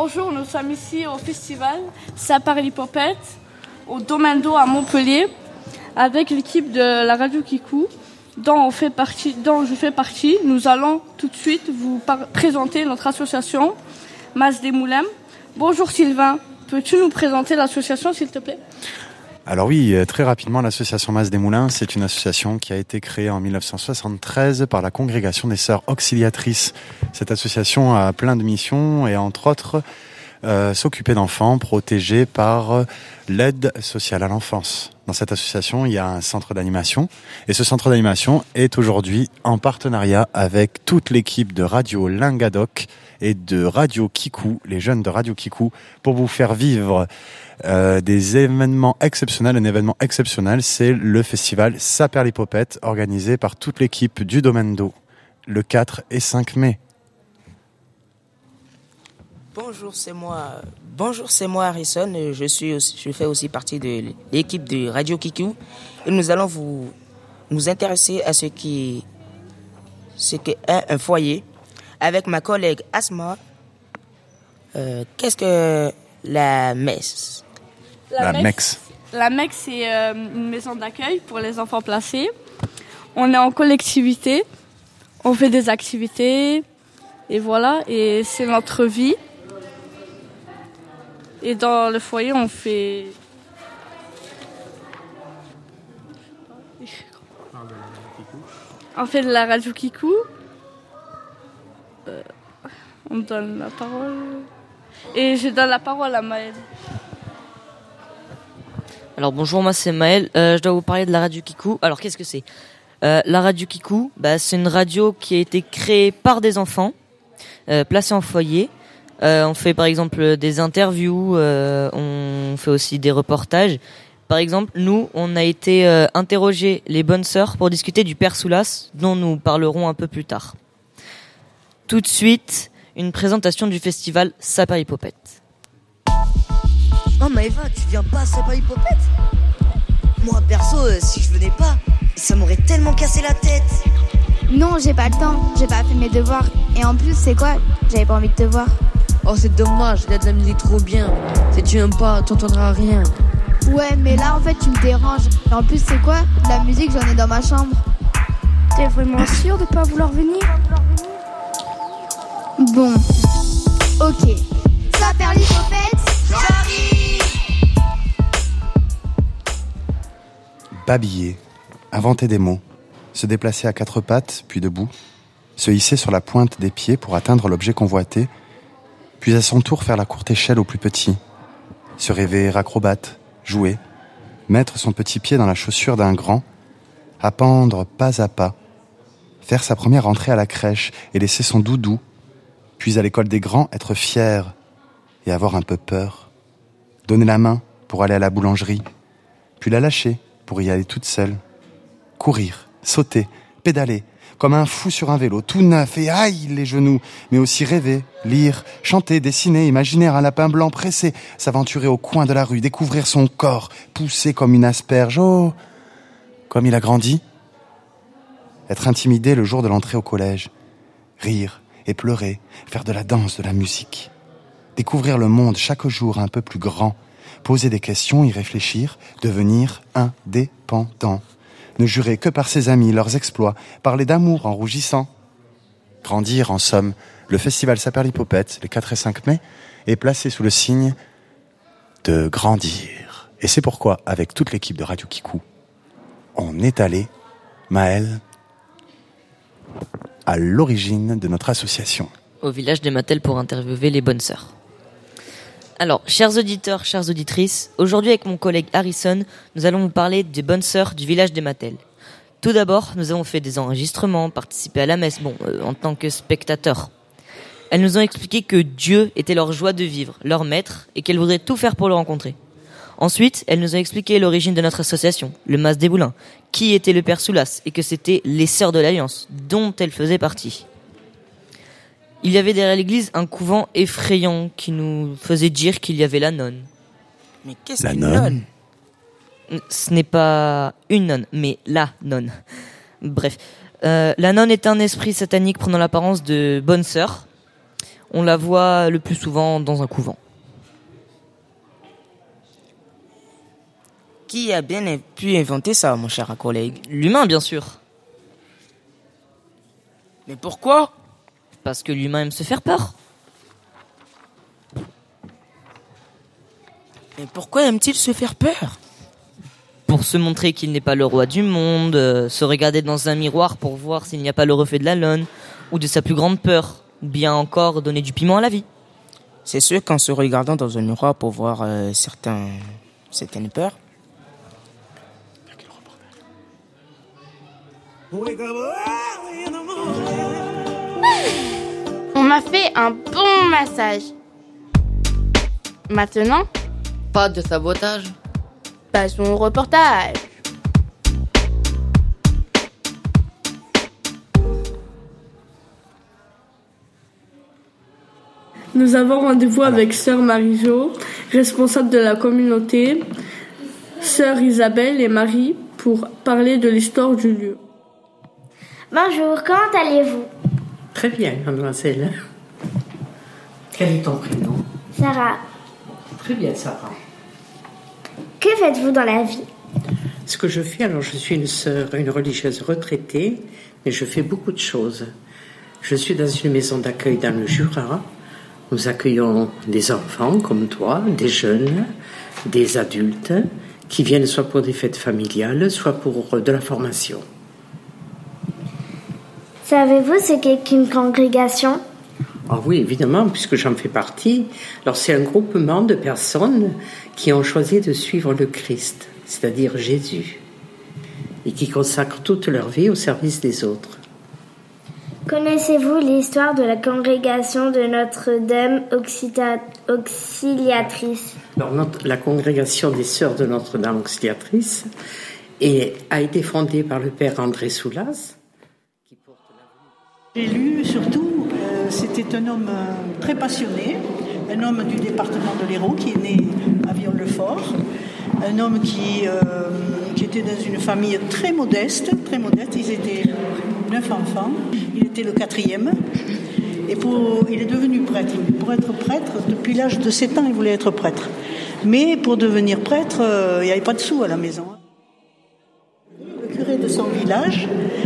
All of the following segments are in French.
Bonjour, nous sommes ici au festival Saparlipopette, au Domaine d'eau à Montpellier, avec l'équipe de la Radio Kikou, dont je fais partie. Nous allons tout de suite vous présenter notre association, Mas des Moulins. Bonjour Sylvain, peux-tu nous présenter l'association s'il te plaît ? Alors oui, très rapidement, l'association Mas des Moulins, c'est une association qui a été créée en 1973 par la Congrégation des Sœurs Auxiliatrices. Cette association a plein de missions et entre autres s'occuper d'enfants protégés par l'aide sociale à l'enfance. Dans cette association, il y a un centre d'animation et ce centre d'animation est aujourd'hui en partenariat avec toute l'équipe de Radio Lingadoc et de Radio Kikou, les jeunes de Radio Kikou, pour vous faire vivre des événements exceptionnels. Un événement exceptionnel, c'est le festival Saperlipopette, organisé par toute l'équipe du Domaine d'eau, le 4 et 5 mai. Bonjour, c'est moi Harrison. Je fais aussi partie de l'équipe de Radio Kikou et nous allons nous intéresser à ce qu'est un foyer avec ma collègue Asma. Qu'est-ce que la messe? La MEX. La MEX, c'est une maison d'accueil pour les enfants placés. On est en collectivité, on fait des activités, et voilà, et c'est notre vie. Et dans le foyer, on fait... On fait de la Radio Kikou. On donne la parole. Et je donne la parole à Maël. Alors bonjour, moi c'est Maël. Je dois vous parler de la Radio Kikou. Alors qu'est-ce que c'est ? La Radio Kikou, c'est une radio qui a été créée par des enfants, placés en foyer. On fait par exemple des interviews, on fait aussi des reportages. Par exemple, nous, on a été interroger les bonnes sœurs pour discuter du Père Soulas, dont nous parlerons un peu plus tard. Tout de suite, une présentation du festival Saperlipopette. Oh Maëva, tu viens pas à Saperlipopette ? Moi perso, si je venais pas, ça m'aurait tellement cassé la tête. Non, j'ai pas le temps, j'ai pas fait mes devoirs. Et en plus, c'est quoi ? J'avais pas envie de te voir. Oh, c'est dommage, il y a de la musique trop bien. Si tu aimes pas, t'entendras rien. Ouais, mais là, en fait, tu me déranges. Et en plus, c'est quoi ? La musique, j'en ai dans ma chambre. T'es vraiment sûr de pas vouloir venir ? Bon, ok. Saperlipopette, j'arrive ! Babiller, inventer des mots, se déplacer à quatre pattes, puis debout, se hisser sur la pointe des pieds pour atteindre l'objet convoité, puis à son tour faire la courte échelle au plus petit, se rêver acrobate, jouer, mettre son petit pied dans la chaussure d'un grand, appendre pas à pas, faire sa première entrée à la crèche et laisser son doudou, puis à l'école des grands être fier et avoir un peu peur, donner la main pour aller à la boulangerie, puis la lâcher pour y aller toute seule, courir, sauter, pédaler, comme un fou sur un vélo, tout neuf et aïe les genoux, mais aussi rêver, lire, chanter, dessiner, imaginer un lapin blanc pressé, s'aventurer au coin de la rue, découvrir son corps, pousser comme une asperge, oh, comme il a grandi. Être intimidé le jour de l'entrée au collège, rire et pleurer, faire de la danse, de la musique. Découvrir le monde chaque jour un peu plus grand, poser des questions, y réfléchir, devenir indépendant. Ne jurer que par ses amis, leurs exploits, parler d'amour en rougissant. Grandir, en somme, le festival Saperlipopette, les 4 et 5 mai, est placé sous le signe de grandir. Et c'est pourquoi, avec toute l'équipe de Radio Kikou, on est allé, Maël, à l'origine de notre association. Au village des Mattel pour interviewer les bonnes sœurs. Alors, chers auditeurs, chères auditrices, aujourd'hui avec mon collègue Harrison, nous allons vous parler des bonnes sœurs du village des Mattel. Tout d'abord, nous avons fait des enregistrements, participé à la messe, en tant que spectateurs. Elles nous ont expliqué que Dieu était leur joie de vivre, leur maître, et qu'elles voudraient tout faire pour le rencontrer. Ensuite, elles nous ont expliqué l'origine de notre association, le Mas des Moulins, qui était le Père Soulas, et que c'était les Sœurs de l'Alliance, dont elles faisaient partie. Il y avait derrière l'église un couvent effrayant qui nous faisait dire qu'il y avait la nonne. Mais qu'est-ce qu'une nonne ? Ce n'est pas une nonne, mais la nonne. Bref, la nonne est un esprit satanique prenant l'apparence de bonne sœur. On la voit le plus souvent dans un couvent. Qui a bien pu inventer ça, mon cher collègue? L'humain, bien sûr. Mais pourquoi? Parce que l'humain aime se faire peur. Mais pourquoi aime-t-il se faire peur? Pour se montrer qu'il n'est pas le roi du monde, se regarder dans un miroir pour voir s'il n'y a pas le reflet de la lune, ou de sa plus grande peur, ou bien encore donner du piment à la vie. C'est sûr qu'en se regardant dans un miroir pour voir certaines peurs. On m'a fait un bon massage. Maintenant, Pas de sabotage. passons au reportage. Nous avons rendez-vous avec Sœur Marie-Jo, responsable de la communauté, Sœur Isabelle et Marie, pour parler de l'histoire du lieu. Bonjour, comment allez-vous? Très bien, mademoiselle. Quel est ton prénom? Sarah. Très bien, Sarah. Que faites-vous dans la vie? Ce que je fais, alors je suis une sœur, une religieuse retraitée, mais je fais beaucoup de choses. Je suis dans une maison d'accueil dans le Jura. Nous accueillons des enfants comme toi, des jeunes, des adultes, qui viennent soit pour des fêtes familiales, soit pour de la formation. Savez-vous ce qu'est qu'une congrégation? Ah oui, évidemment, puisque j'en fais partie. Alors c'est un groupement de personnes qui ont choisi de suivre le Christ, c'est-à-dire Jésus, et qui consacrent toute leur vie au service des autres. Connaissez-vous l'histoire de la congrégation de Notre-Dame Auxiliatrice? Alors, la congrégation des Sœurs de Notre-Dame Auxiliatrice a été fondée par le père André Soulas. J'ai lu surtout, c'était un homme très passionné, un homme du département de l'Hérault qui est né à Viol-le-Fort, un homme qui était dans une famille très modeste, ils étaient 9 enfants, il était le 4e, et il est devenu prêtre. Pour être prêtre, depuis l'âge de 7 ans, il voulait être prêtre. Mais pour devenir prêtre, il n'y avait pas de sous à la maison. Le curé de son village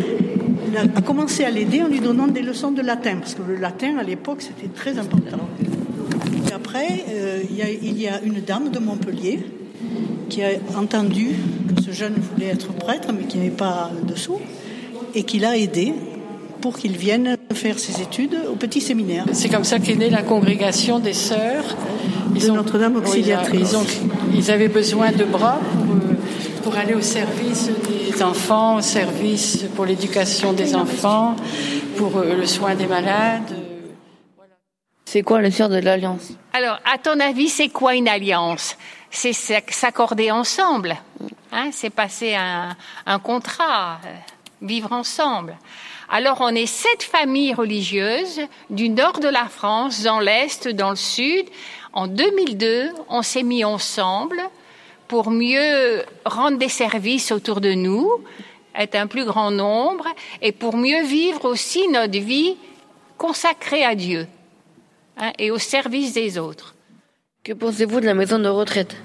a commencé à l'aider en lui donnant des leçons de latin, parce que le latin, à l'époque, c'était très important. Et après, il y a une dame de Montpellier qui a entendu que ce jeune voulait être prêtre, mais qui n'avait pas de sous, et qui l'a aidé pour qu'il vienne faire ses études au petit séminaire. C'est comme ça qu'est née la congrégation des sœurs de Notre-Dame Auxiliatrice. Ils avaient besoin de bras pour aller au service des enfants, au service pour l'éducation des enfants, pour le soin des malades. C'est quoi le sœur de l'Alliance? Alors, à ton avis, c'est quoi une alliance? C'est s'accorder ensemble, hein? C'est passer un contrat, vivre ensemble. Alors, on est 7 familles religieuses du nord de la France, dans l'est, dans le sud. En 2002, on s'est mis ensemble pour mieux rendre des services autour de nous, être un plus grand nombre, et pour mieux vivre aussi notre vie consacrée à Dieu, hein, et au service des autres. Que pensez-vous de la maison de retraite?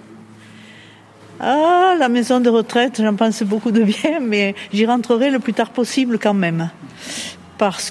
Ah, la maison de retraite, j'en pense beaucoup de bien, mais j'y rentrerai le plus tard possible quand même. Parce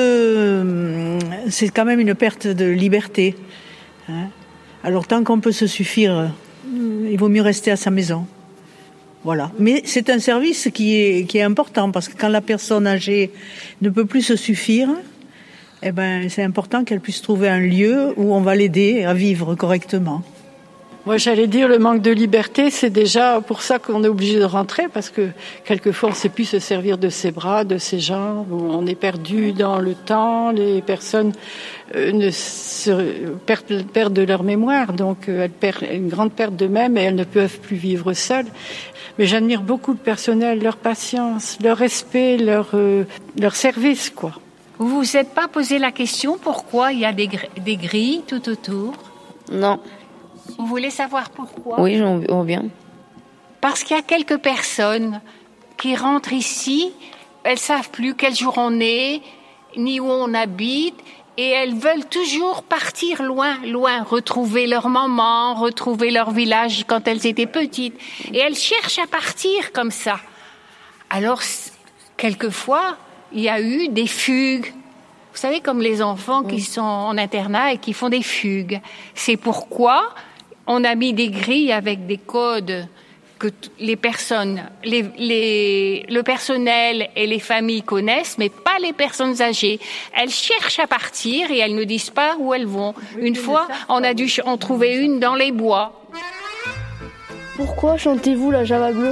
que c'est quand même une perte de liberté, hein. Alors tant qu'on peut se suffire, il vaut mieux rester à sa maison. Voilà. Mais c'est un service qui est important, parce que quand la personne âgée ne peut plus se suffire, eh ben, c'est important qu'elle puisse trouver un lieu où on va l'aider à vivre correctement. Moi, j'allais dire, le manque de liberté, c'est déjà pour ça qu'on est obligé de rentrer, parce que quelquefois, on ne sait plus se servir de ses bras, de ses jambes, on est perdu dans le temps, les personnes perdent leur mémoire, donc elles perdent une grande perte d'eux-mêmes et elles ne peuvent plus vivre seules. Mais j'admire beaucoup le personnel, leur patience, leur respect, leur service, quoi. Vous vous êtes pas posé la question pourquoi il y a des grilles tout autour? Non. Vous voulez savoir pourquoi? Oui, j'en viens. Parce qu'il y a quelques personnes qui rentrent ici, elles savent plus quel jour on est, ni où on habite, Et elles veulent toujours partir loin, loin, retrouver leur maman, retrouver leur village quand elles étaient petites. Et elles cherchent à partir comme ça. Alors, quelquefois, il y a eu des fugues. Vous savez, comme les enfants qui sont en internat et qui font des fugues. C'est pourquoi on a mis des grilles avec des codes que les personnes, le personnel et les familles connaissent, mais pas les personnes âgées. Elles cherchent à partir et elles ne disent pas où elles vont. Une fois, on a dû en trouver une dans les bois. Pourquoi chantez-vous la Java bleue?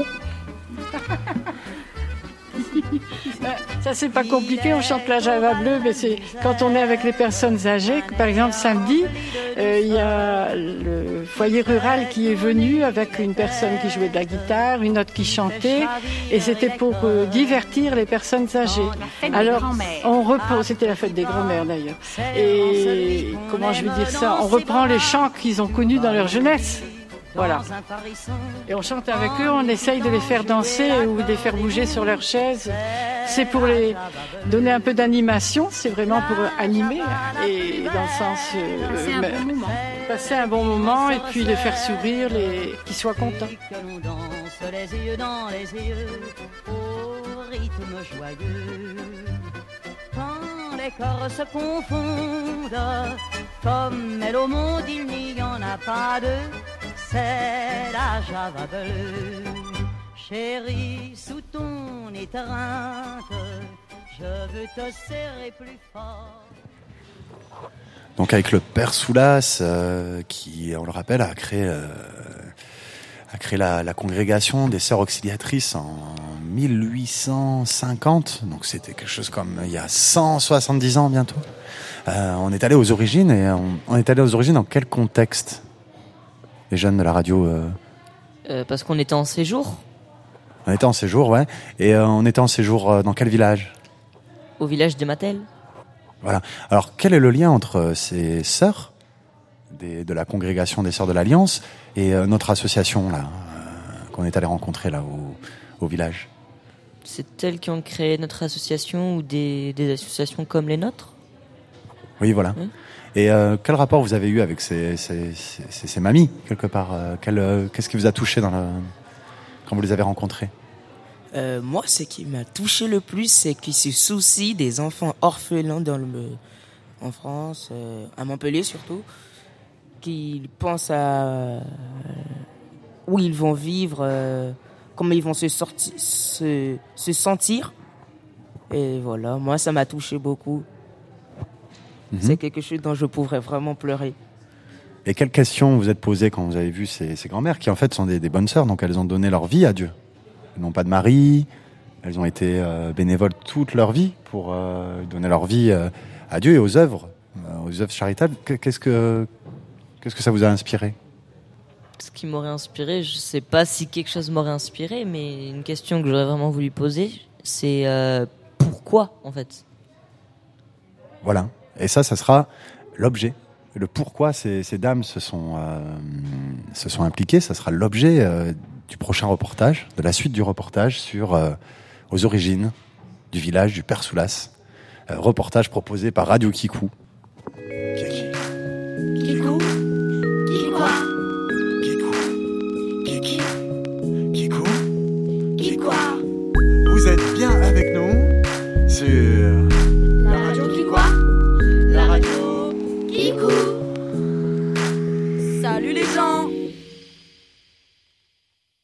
Ça, c'est pas compliqué, on chante la Java bleue, mais c'est quand on est avec les personnes âgées. Par exemple, samedi, il y a le foyer rural qui est venu avec une personne qui jouait de la guitare, une autre qui chantait, et c'était pour divertir les personnes âgées. Alors, on reprend, c'était la fête des grands-mères d'ailleurs, et comment je vais dire ça, on reprend les chants qu'ils ont connus dans leur jeunesse. Voilà. Et on chante avec eux, on essaye de les faire danser ou de les faire bouger sur leurs chaises. C'est pour les donner un peu d'animation, c'est vraiment pour animer et dans le sens passer un bon moment et puis les faire sourire, qu'ils soient contents. Les yeux dans les yeux, au rythme joyeux. Quand les corps se confondent, comme elle au monde il n'y en a pas deux. C'est la Java bleue, chérie, sous ton étreinte, je veux te serrer plus fort. Donc avec le père Soulas, qui, on le rappelle, a créé la congrégation des sœurs auxiliatrices en 1850, donc c'était quelque chose comme il y a 170 ans bientôt. On est allé aux origines, et on est allé aux origines dans quel contexte ? Les jeunes de la radio Parce qu'on était en séjour. On était en séjour, ouais. Et on était en séjour dans quel village ? Au village des Mattel. Voilà. Alors, quel est le lien entre ces sœurs de la congrégation des Sœurs de l'Alliance et notre association là qu'on est allé rencontrer là au village ? C'est elles qui ont créé notre association ou des associations comme les nôtres ? Oui, voilà. Oui. Et quel rapport vous avez eu avec ces mamies, quelque part qu'est-ce qui vous a touché quand vous les avez rencontrées ? Moi, ce qui m'a touché le plus, c'est qu'ils se soucient des enfants orphelins en France, à Montpellier surtout, qu'ils pensent à où ils vont vivre, comment ils vont se sentir. Et voilà, moi, ça m'a touché beaucoup. C'est quelque chose dont je pourrais vraiment pleurer. Et quelles questions vous êtes posées quand vous avez vu ces grand-mères qui en fait sont des bonnes sœurs, donc elles ont donné leur vie à Dieu. Elles n'ont pas de mari, elles ont été bénévoles toute leur vie pour donner leur vie à Dieu et aux œuvres charitables. Qu'est-ce que ça vous a inspiré ? Ce qui m'aurait inspiré, je ne sais pas si quelque chose m'aurait inspiré, mais une question que j'aurais vraiment voulu poser, c'est pourquoi en fait ? Voilà. Et ça sera l'objet. Le pourquoi ces dames se sont impliquées, ça sera l'objet du prochain reportage, de la suite du reportage sur aux origines du village du Père Soulas. Reportage proposé par Radio Kikou. Kikou, Kikwa, Kikou. Vous êtes bien avec nous sur